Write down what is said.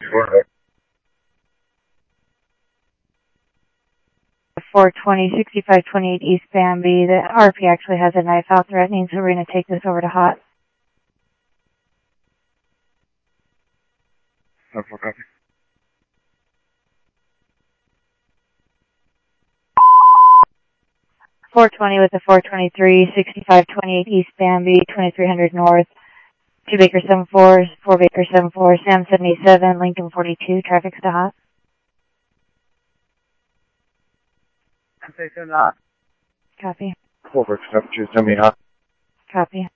420, 6528 East Bambi. The RP actually has a knife out threatening, so we're going to take this over to hot. 420 with the 423, 6528 East Bambi, 2300 North, 2 Baker 74, 4 Baker 74, Sam 77, Lincoln 42, traffic's to hot. Copy. 4 Baker 72, send me hot. Copy.